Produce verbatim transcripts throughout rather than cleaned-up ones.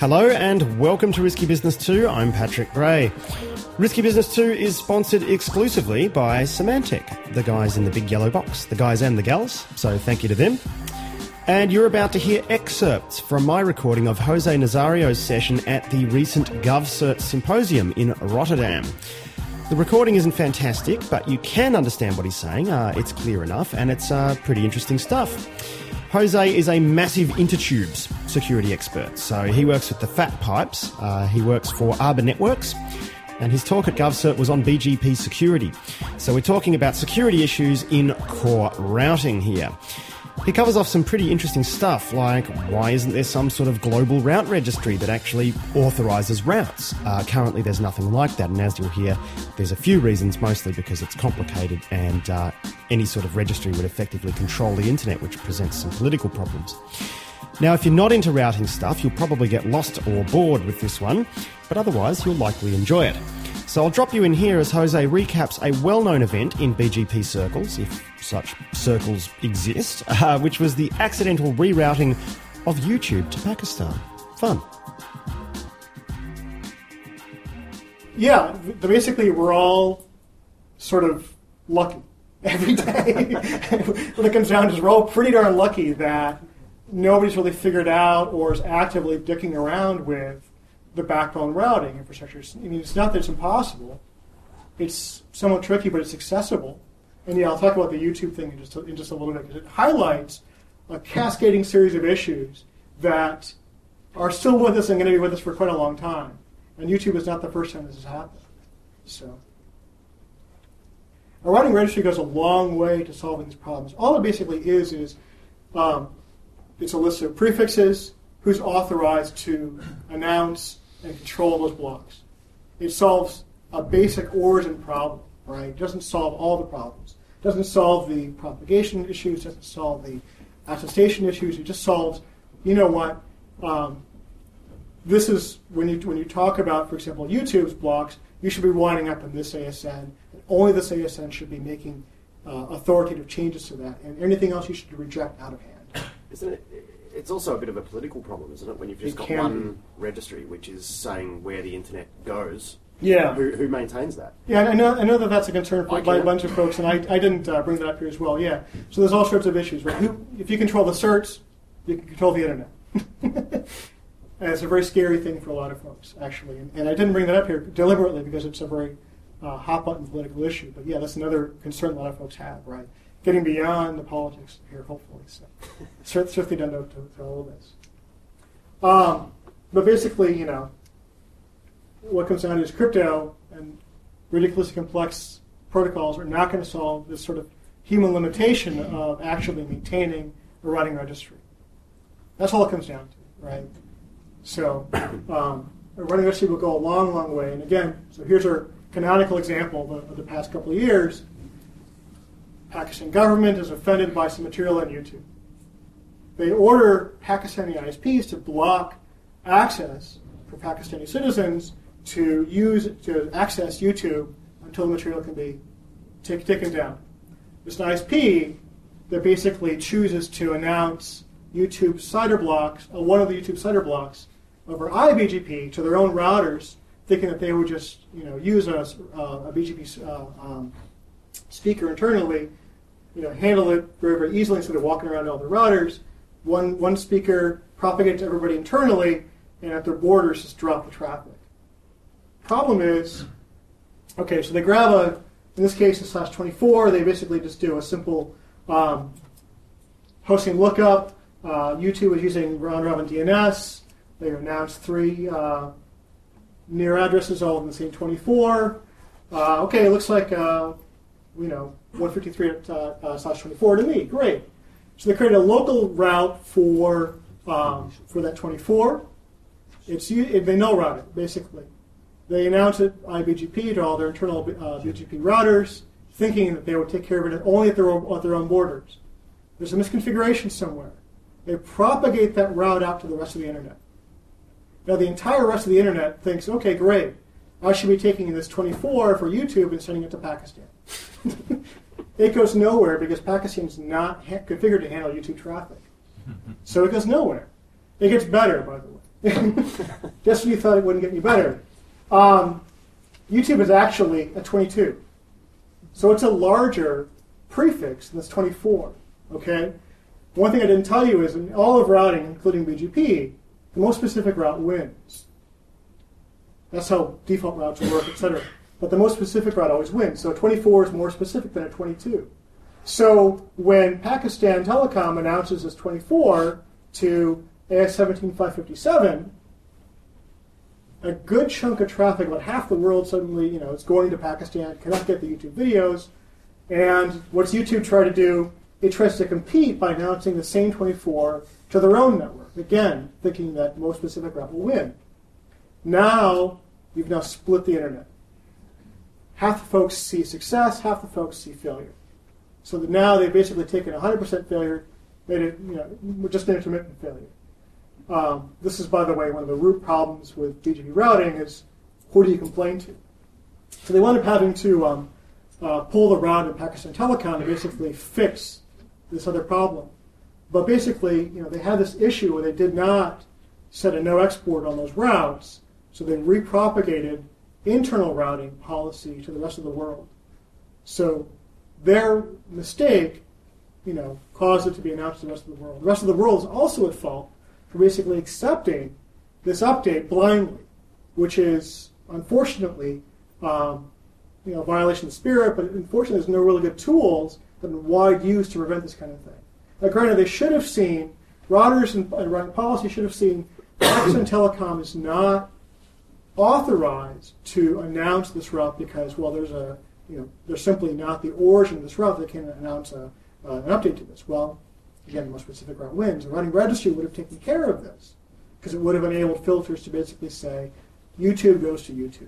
Hello and welcome to Risky Business two. I'm Patrick Gray. Risky Business two is sponsored exclusively by Symantec, the guys in the big yellow box, the guys and the gals, so thank you to them. And you're about to hear excerpts from my recording of Jose Nazario's session at the recent GovCert Symposium in Rotterdam. The recording isn't fantastic, but you can understand what he's saying. Uh, it's clear enough, and it's uh, pretty interesting stuff. Jose is a massive intertubes security expert, so he works with the fat pipes. Uh, he works for Arbor Networks, and his talk at GovCert was on B G P security. So we're talking about security issues in core routing here. He covers off some pretty interesting stuff, like why isn't there some sort of global route registry that actually authorises routes? Uh, currently there's nothing like that, and as you'll hear, there's a few reasons, mostly because it's complicated and uh, any sort of registry would effectively control the internet, which presents some political problems. Now, if you're not into routing stuff, you'll probably get lost or bored with this one, but otherwise you'll likely enjoy it. So I'll drop you in here as Jose recaps a well-known event in B G P circles, if such circles exist, uh, which was the accidental rerouting of YouTube to Pakistan. Fun. Yeah, basically we're all sort of lucky every day. When it comes down to it, we're all pretty darn lucky that nobody's really figured out or is actively dicking around with the backbone routing infrastructure. I mean, it's not that it's impossible. It's somewhat tricky, but it's accessible. And yeah, I'll talk about the YouTube thing in just a, in just a little bit, because it highlights a cascading series of issues that are still with us and going to be with us for quite a long time. And YouTube is not the first time this has happened. So, a routing registry goes a long way to solving these problems. All it basically is is um, it's a list of prefixes, who's authorized to announce and control those blocks. It solves a basic origin problem, right? It doesn't solve all the problems. It doesn't solve the propagation issues, doesn't solve the attestation issues. It just solves, you know what, um, this is, when you when you talk about, for example, YouTube's blocks, you should be winding up in this A S N, and only this A S N should be making uh, authoritative changes to that, and anything else you should reject out of hand. Isn't it? It's also a bit of a political problem, isn't it? When you've just It got can one be. registry which is saying where the internet goes. Yeah. Who, who maintains that? Yeah, I know, I know that that's a concern for, I by a can. bunch of folks, and I, I didn't uh, bring that up here as well. Yeah, so there's all sorts of issues, right? Who, if you control the certs, you can control the internet. And it's a very scary thing for a lot of folks, actually. And, and I didn't bring that up here deliberately because it's a very uh, hot-button political issue. But yeah, that's another concern a lot of folks have, right? Getting beyond the politics here, hopefully. So certainly done to, to, to all of this. Um, but basically, you know, what comes down to is crypto and ridiculously complex protocols are not going to solve this sort of human limitation of actually maintaining a routing registry. That's all it comes down to, right? So um, a routing registry will go a long, long way. And again, so here's our canonical example of the, of the past couple of years. Pakistan government is offended by some material on YouTube. They order Pakistani I S Ps to block access for Pakistani citizens to use to access YouTube until the material can be t- taken down. There's an I S P that basically chooses to announce YouTube CIDR blocks, uh, one of the YouTube CIDR blocks, over I B G P to their own routers, thinking that they would just, you know, use a, uh, a B G P uh, um, speaker internally, you know, handle it very, very easily instead of walking around all the routers. One one speaker propagate to everybody internally, and at their borders just drop the traffic. Problem is, okay, so they grab a, in this case, a slash twenty-four. They basically just do a simple um, hosting lookup. Uh, YouTube is using round-robin D N S. They announced three uh, near addresses all in the same twenty-four. Uh, okay, it looks like, uh, you know, one fifty-three uh, uh, slash twenty-four to me. Great. So they created a local route for um, for that twenty-four. It's it, they null route it, basically. They announce it I B G P to all their internal uh, B G P routers, thinking that they would take care of it only at their own, at their own borders. There's a misconfiguration somewhere. They propagate that route out to the rest of the internet. Now the entire rest of the internet thinks, okay, great. I should be taking this twenty-four for YouTube and sending it to Pakistan. It goes nowhere because Pakistan's not ha- configured to handle YouTube traffic. So it goes nowhere. It gets better, by the way. Just when you thought it wouldn't get any better. Um, YouTube is actually a twenty-two. So it's a larger prefix than this twenty-four. Okay? One thing I didn't tell you is in all of routing, including B G P, the most specific route wins. That's how default routes work, et cetera. But the most specific route always wins. So a twenty-four is more specific than a twenty-two. So when Pakistan Telecom announces this twenty-four to A S seventeen five fifty-seven, a good chunk of traffic, about half the world suddenly, you know, is going to Pakistan, cannot get the YouTube videos. And what does YouTube try to do? It tries to compete by announcing the same twenty-four to their own network. Again, thinking that most specific route will win. Now, you've now split the internet. Half the folks see success, half the folks see failure. So that now they've basically taken one hundred percent failure, made it, you know, just an intermittent failure. Um, this is, by the way, one of the root problems with B G P routing is who do you complain to? So they wound up having to um, uh, pull the route in Pakistan Telecom to basically fix this other problem. But basically, you know, they had this issue where they did not set a no export on those routes, so they repropagated internal routing policy to the rest of the world. So their mistake, you know, caused it to be announced to the rest of the world. The rest of the world is also at fault for basically accepting this update blindly, which is unfortunately, um, you know, a violation of spirit. But unfortunately, there's no really good tools that have been wide use to prevent this kind of thing. Now, granted, they should have seen routers and, and routing policy should have seen Pakistan Telecom is not authorized to announce this route because, well, there's a, you know, there's simply not the origin of this route. They can't announce a, uh, an update to this. Well, again, the most specific route wins. The routing registry would have taken care of this because it would have enabled filters to basically say YouTube goes to YouTube.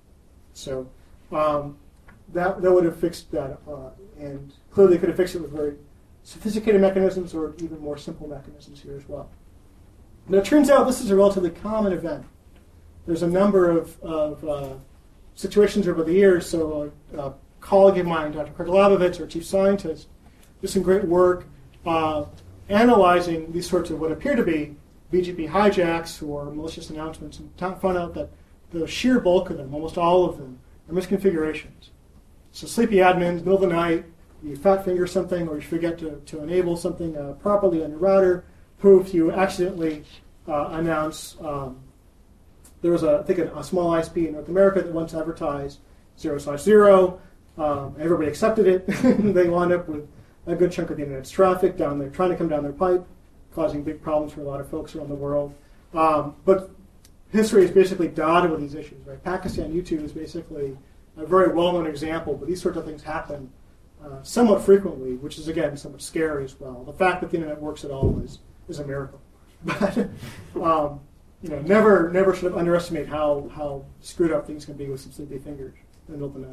So um, that that would have fixed that, uh, and clearly they could have fixed it with very sophisticated mechanisms or even more simple mechanisms here as well. Now, it turns out this is a relatively common event. There's a number of, of uh, situations over the years. So a, a colleague of mine, Doctor Kragolabovich, our chief scientist, did some great work uh, analyzing these sorts of what appear to be B G P hijacks or malicious announcements, and found out that the sheer bulk of them, almost all of them, are misconfigurations. So sleepy admins, middle of the night, you fat finger something or you forget to, to enable something uh, properly on your router. Poof, you accidentally uh, announce, um, there was, a, I think, a, a small I S P in North America that once advertised zero slash zero. Um, everybody accepted it. They wound up with a good chunk of the internet's traffic down there, trying to come down their pipe, causing big problems for a lot of folks around the world. Um, but history is basically dotted with these issues, right? Pakistan YouTube is basically a very well-known example, but these sorts of things happen uh, somewhat frequently, which is, again, somewhat scary as well. The fact that the internet works at all is, is a miracle. But um, you know, never never sort of underestimate how, how screwed up things can be with some sleepy fingers in the middle of the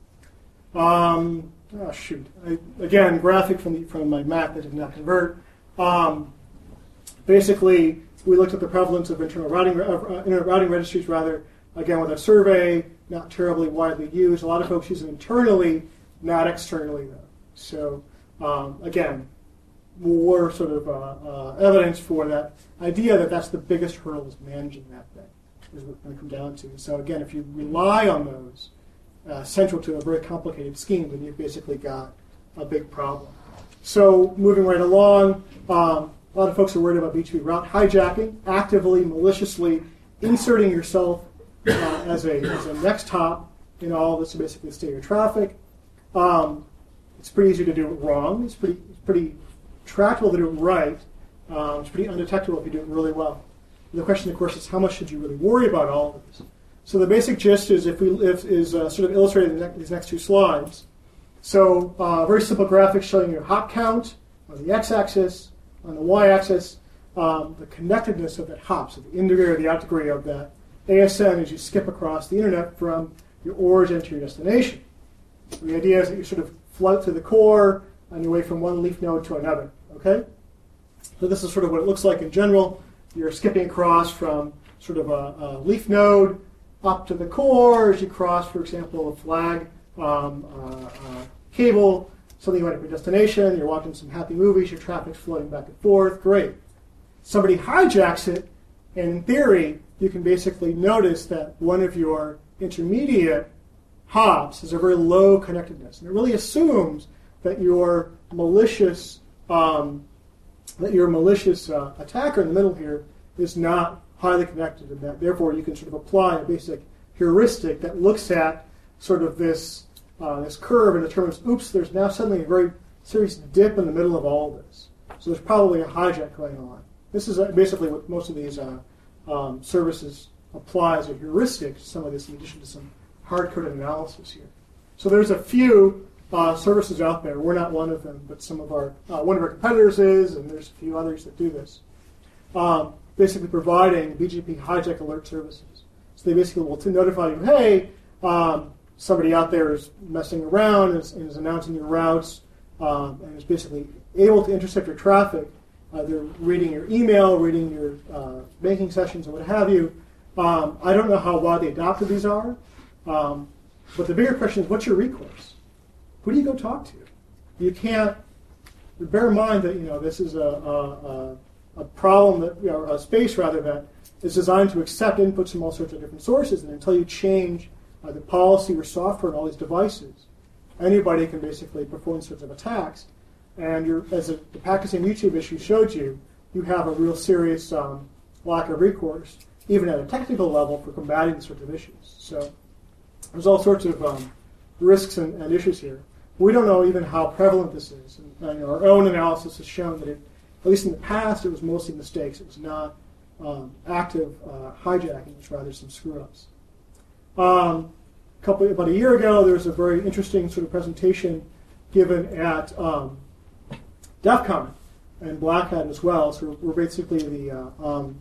night. Um, oh, shoot. I, again, graphic from, the, from my Mac that did not convert. Um, basically, we looked at the prevalence of internal routing, uh, internet routing registries, rather, again, with a survey, not terribly widely used. A lot of folks use it internally, not externally, though. So, um, again, more sort of uh, uh, evidence for that idea that that's the biggest hurdle is managing that thing, is what it's going to come down to. So, again, if you rely on those uh, central to a very complicated scheme, then you've basically got a big problem. So, moving right along, um, a lot of folks are worried about B G P route hijacking, actively, maliciously inserting yourself uh, as a as a next hop in all of this to basically steer your traffic. Um, it's pretty easy to do it wrong. It's pretty it's pretty tractable to do it right. Um, it's pretty undetectable if you do it really well. The question, of course, is how much should you really worry about all of this? So the basic gist is if we if, is uh, sort of illustrated in the ne- these next two slides. So uh, very simple graphic showing your hop count on the x-axis. On the y-axis, um, the connectedness of that hop, so the in degree or the out degree of that A S N as you skip across the internet from your origin to your destination. So the idea is that you sort of float through the core on your way from one leaf node to another. Okay? So this is sort of what it looks like in general. You're skipping across from sort of a, a leaf node up to the core as you cross, for example, a flag um, uh, uh, cable. Something you went to your destination, you're watching some happy movies, your traffic's floating back and forth, great. Somebody hijacks it, And in theory, you can basically notice that one of your intermediate hops has a very low connectedness. And it really assumes that your malicious um, that your malicious uh, attacker in the middle here is not highly connected, and that therefore you can sort of apply a basic heuristic that looks at sort of this uh, this curve and determines, oops, there's now suddenly a very serious dip in the middle of all this. So there's probably a hijack going on. This is basically what most of these uh, um, services apply as a heuristic to some of this, in addition to some hard-coded analysis here. So there's a few uh, services out there. We're not one of them, but some of our uh, one of our competitors is, and there's a few others that do this. Um, basically providing B G P hijack alert services. So they basically will notify you, hey, um, somebody out there is messing around and is, and is announcing your routes, um, and is basically able to intercept your traffic. Uh, they're reading your email, reading your uh, banking sessions, and what have you. Um, I don't know how widely adopted these are, um, but the bigger question is, what's your recourse? Who do you go talk to? You can't. Bear in mind that you know this is a, a, a problem that you know a space rather that is designed to accept inputs from all sorts of different sources, and until you change uh, the policy or software on all these devices, anybody can basically perform sorts of attacks. And you're, as a, the Pakistan YouTube issue showed you, you have a real serious um, lack of recourse, even at a technical level, for combating these sorts of issues. So there's all sorts of um, risks and, and issues here. We don't know even how prevalent this is. And, and our own analysis has shown that, it, at least in the past, it was mostly mistakes. It was not um, active uh, hijacking, it was rather some screw-ups. Um, a couple, about a year ago, there was a very interesting sort of presentation given at um, DEF CON and Black Hat as well. So we're basically the uh, um,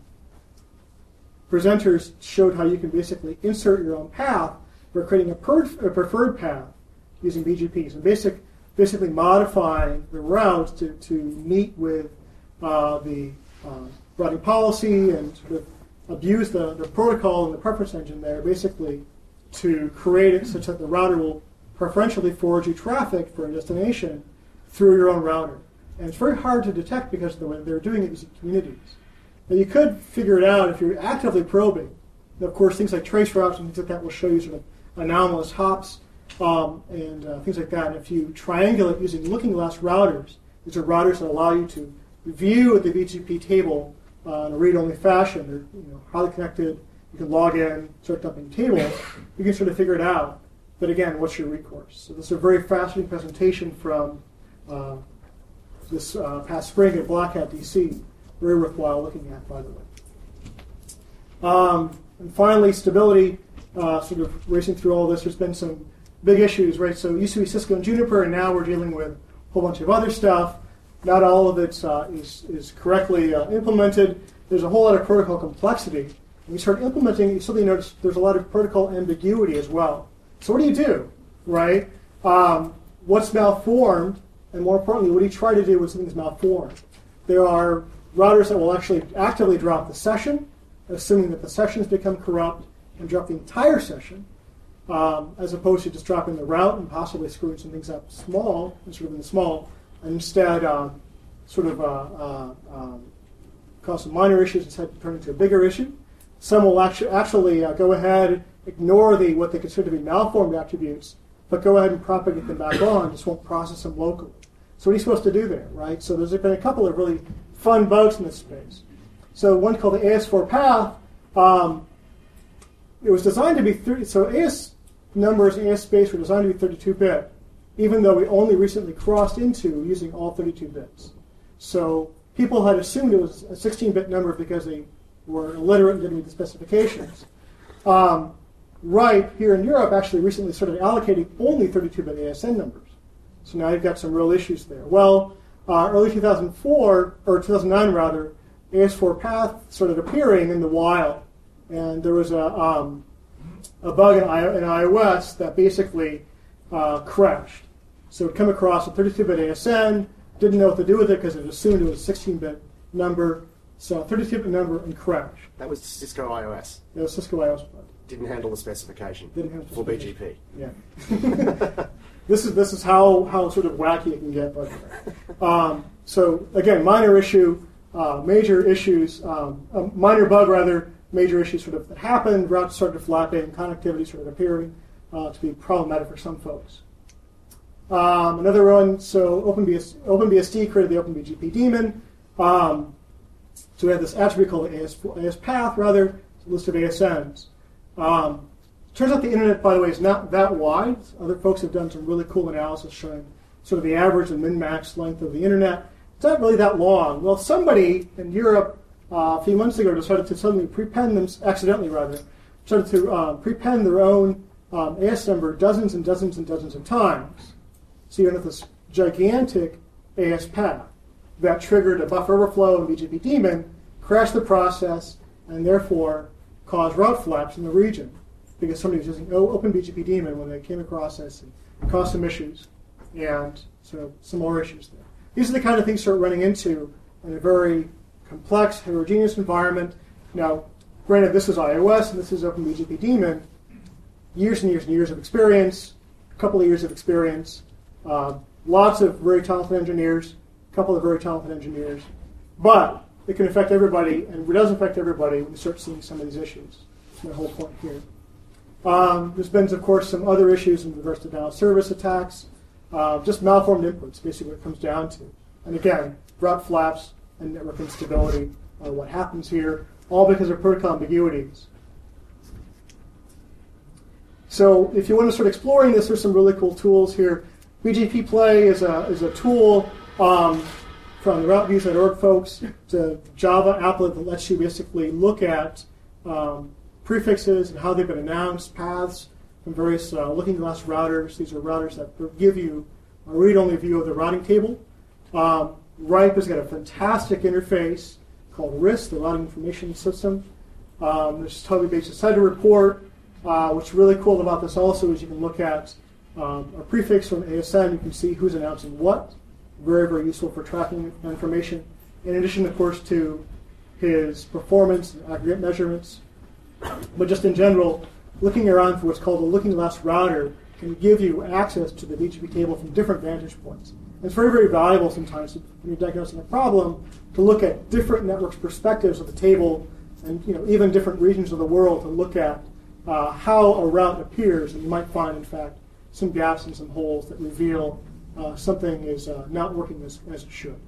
presenters showed how you can basically insert your own path for creating a, per- a preferred path using B G P. So basic, basically modifying the routes to, to meet with uh, the uh, routing policy and sort of abuse the, the protocol and the preference engine there, basically to create it such that the router will preferentially forward you traffic for a destination through your own router. And it's very hard to detect because of the way they're doing it using communities. Now you could figure it out if you're actively probing. And of course, things like trace routes and things like that will show you sort of anomalous hops um, and uh, things like that. And if you triangulate using looking glass routers, these are routers that allow you to view the B G P table uh, in a read-only fashion. They're you know, highly connected. You can log in, start dumping tables. You can sort of figure it out. But again, what's your recourse? So this is a very fascinating presentation from uh, this uh, past spring at Black Hat, D C. Very worthwhile looking at, by the way. Um, and finally, stability, uh, sort of racing through all this. There's been some big issues, right? So it used to be Cisco and Juniper, and now we're dealing with a whole bunch of other stuff. Not all of it uh, is, is correctly uh, implemented. There's a whole lot of protocol complexity. When you start implementing, you suddenly notice there's a lot of protocol ambiguity as well. So what do you do, right? Um, what's malformed? And more importantly, what do you try to do when something's malformed? There are routers that will actually actively drop the session, assuming that the sessions become corrupt, and drop the entire session, um, as opposed to just dropping the route and possibly screwing some things up small, sort of in the small, and instead um, sort of uh, uh, um, cause some minor issues instead of turning into a bigger issue. Some will actually, actually uh, go ahead, ignore the what they consider to be malformed attributes, but go ahead and propagate them back on, just won't process them locally. So what are you supposed to do there, right? So there's been a couple of really fun bugs in this space. So one called the A S four path, um, it was designed to be thirty. So A S numbers, A S space were designed to be thirty-two bit, even though we only recently crossed into using all thirty-two bits. So people had assumed it was a sixteen bit number because they were illiterate and didn't read the specifications. Um, RIPE here in Europe actually recently started allocating only thirty-two bit A S N numbers. So now you've got some real issues there. Well, uh, early two thousand four, or two thousand nine rather, A S four path started appearing in the wild. And there was a, um, a bug in, I- in iOS that basically uh, crashed. So it come across a thirty-two bit A S N, didn't know what to do with it because it assumed it was a sixteen bit number. So thirty-two bit number and crash. That was Cisco iOS. It was Cisco iOS bug. Didn't handle the specification. Didn't handle the for B G specification. P. Yeah. This is this is how, how sort of wacky it can get. But um, so again, minor issue. Uh, uh, major issues, um, a minor bug rather, major issues sort of that happened, routes started flapping, connectivity sort of appearing uh, to be problematic for some folks. Um, another one, so OpenBS, OpenBSD created the OpenBGP daemon. Um, so we had this attribute called the A S, A S path, rather, a list of A S Ns. Um, turns out the internet, by the way, is not that wide. Other folks have done some really cool analysis showing sort of the average and min-max length of the internet. It's not really that long. Well, somebody in Europe uh, a few months ago decided to suddenly prepend them, accidentally rather, started to uh, prepend their own um, A S number dozens and dozens and dozens of times. So you end up with this gigantic A S path that triggered a buffer overflow and B G P daemon, crashed the process, and therefore caused route flaps in the region because somebody was using OpenBGP daemon when they came across this and caused some issues, and so some more issues there. These are the kind of things you start running into in a very complex, heterogeneous environment. Now, granted, this is iOS and this is OpenBGP daemon. Years and years and years of experience, a couple of years of experience, uh, lots of very talented engineers, a couple of very talented engineers, but it can affect everybody, and it does affect everybody when you start seeing some of these issues. That's my whole point here. Um, there's been, of course, some other issues in regards to denial of service attacks, uh, just malformed inputs, basically what it comes down to. And again, route flaps and network instability are what happens here, all because of protocol ambiguities. So if you want to start exploring this, there's some really cool tools here. B G P Play is a, is a tool um, from the route views dot org folks. It's a Java applet that lets you basically look at um, prefixes and how they've been announced, paths from various uh, looking glass routers. These are routers that give you a read-only view of the routing table. Um, RIPE has got a fantastic interface called R I S, the Routing Information System. Um, there's a totally basic cider report. Uh, what's really cool about this also is you can look at um, a prefix from A S N. You can see who's announcing what. Very, very useful for tracking information. In addition, of course, to his performance and aggregate measurements. But just in general, looking around for what's called a looking glass router can give you access to the B G P table from different vantage points. And it's very, very valuable sometimes when you're diagnosing a problem to look at different networks' perspectives of the table and you know even different regions of the world to look at uh, how a route appears. And you might find, in fact, some gaps and some holes that reveal uh, something is uh, not working as, as it should.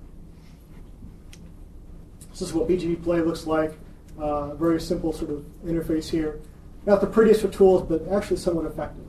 This is what B G P Play looks like. Uh, very simple sort of interface here. Not the prettiest for tools, but actually somewhat effective.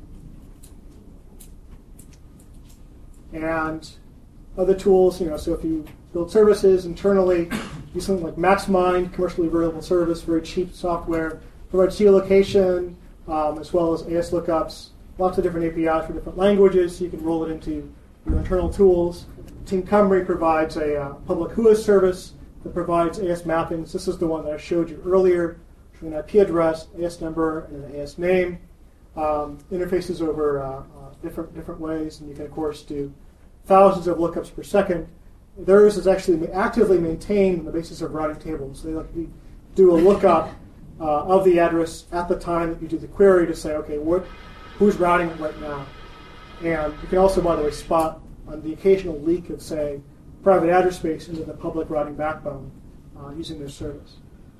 And other tools, you know, so if you build services internally, use something like MaxMind, commercially available service, very cheap software, provides geolocation, um, as well as A S lookups, lots of different A P Is for different languages, so you can roll it into your internal tools. Team Cymru provides a uh, public W H O A service that provides A S mappings. This is the one that I showed you earlier, showing an I P address, A S number, and an A S name. Um, interfaces over uh, uh, different different ways, and you can, of course, do thousands of lookups per second. Theirs is actually actively maintained on the basis of routing tables. So they let you do a lookup uh, of the address at the time that you do the query to say, okay, what, who's routing it right now? And you can also, by the way, spot on the occasional leak of, say, private address space into the public routing backbone uh, using their service.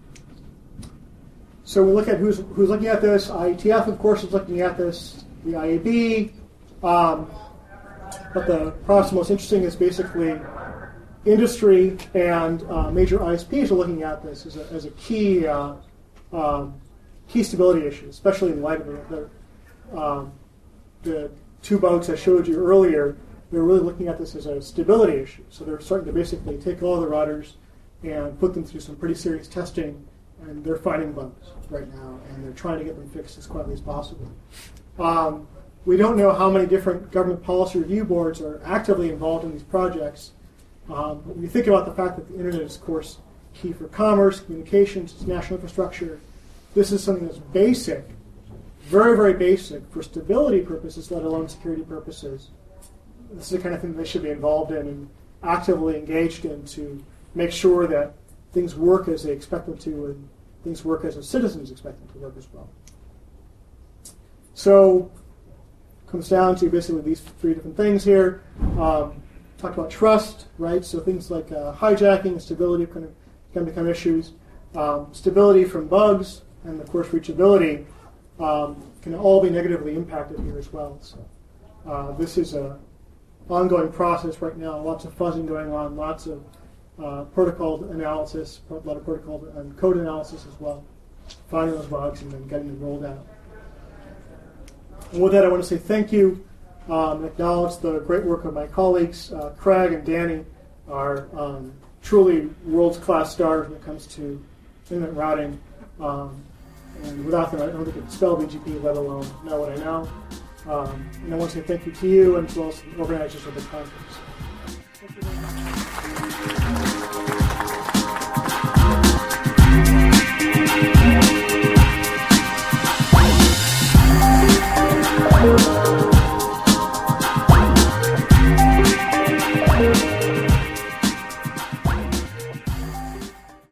So we look at who's, who's looking at this. I E T F, of course, is looking at this. The I A B. Um, but the perhaps most interesting is basically industry and uh, major I S Ps are looking at this as a, as a key uh, um, key stability issue, especially in light of the, the, um, the two bugs I showed you earlier. They're really looking at this as a stability issue. So they're starting to basically take all the routers and put them through some pretty serious testing, and they're finding bugs right now, and they're trying to get them fixed as quickly as possible. Um, we don't know how many different government policy review boards are actively involved in these projects. Um, but when you think about the fact that the internet is, of course, key for commerce, communications, it's national infrastructure, this is something that's basic, very, very basic for stability purposes, let alone security purposes. This is the kind of thing that they should be involved in and actively engaged in to make sure that things work as they expect them to and things work as the citizens expect them to work as well. So it comes down to basically these three different things here. Um, talked about trust, right? So things like uh, hijacking, stability can, can become issues. Um, stability from bugs, and of course reachability um, can all be negatively impacted here as well. So uh, this is a ongoing process right now. Lots of fuzzing going on, lots of uh, protocol analysis, a lot of protocol and code analysis as well. Finding those bugs and then getting them rolled out. And with that, I want to say thank you. Um, acknowledge the great work of my colleagues. Uh, Craig and Danny are um, truly world-class stars when it comes to internet routing. Um, and without them, I don't think I could spell B G P, let alone know what I know. Um, and I want to say thank you to you and to all the organizers of the conference.